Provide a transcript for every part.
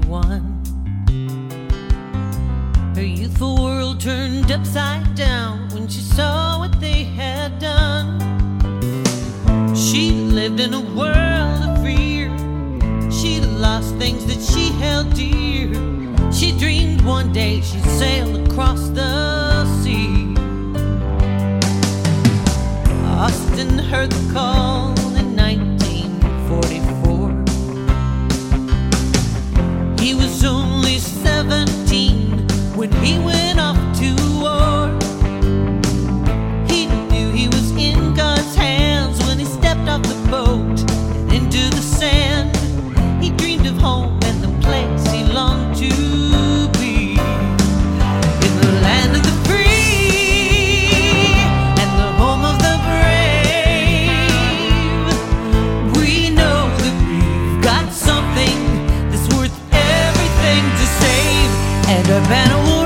2001. Her youthful world turned upside down when she saw what they had done. She lived in a world of fear. She'd lost things that she held dear. She dreamed one day she'd sail across the sea. Austin heard the call in 1944. He was only 17 when he went off to war. He knew he was in God's hands when he stepped off the boat and into the sand. He dreamed of home and the place he longed to be, in the land of the free and the home of the brave. We know that we've got something that's worth everything to save, and our banner will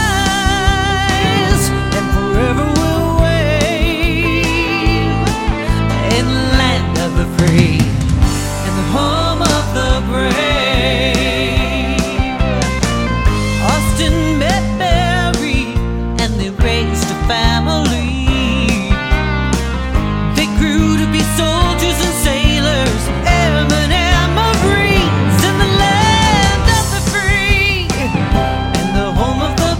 rise and forever will wave, in the land of the free and the home of the brave. Austin met Mary and they raised a family. They grew to be soldiers and sailors, airmen and marines, in the land of the free and the home of the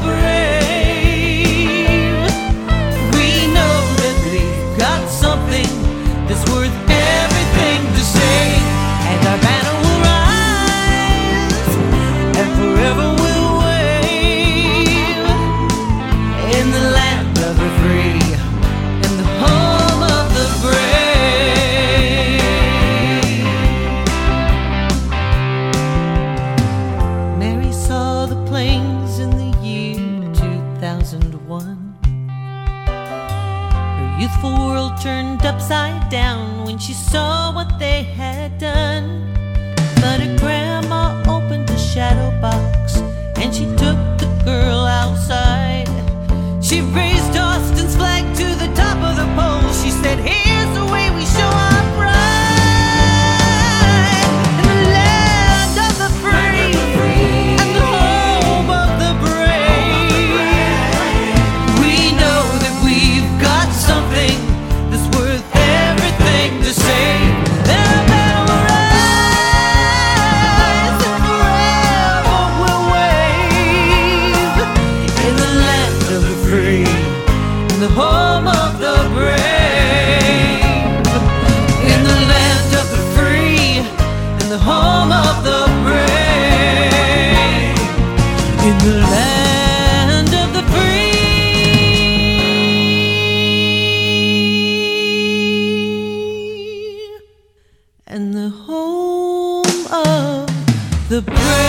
brave. We know that we've got something that's worth everything to save, and our banner will rise and forever will wave, in the land of the free and the home of the brave. Mary saw the planes in the year 2001. Her youthful world turned upside down when she saw what they had done. But her grandma opened the shadow box and she took the girl outside. She raised Austin's flag to the top of the pole. She said, here's the way we show our pride, in the land of the free and the home of the brave. We know that we've got something that's worth everything to save. Their banner will rise and forever will wave, in the land of the free and the home of the brave, in the land of the free and the home of the brave, in the land of the free and the home of the brave.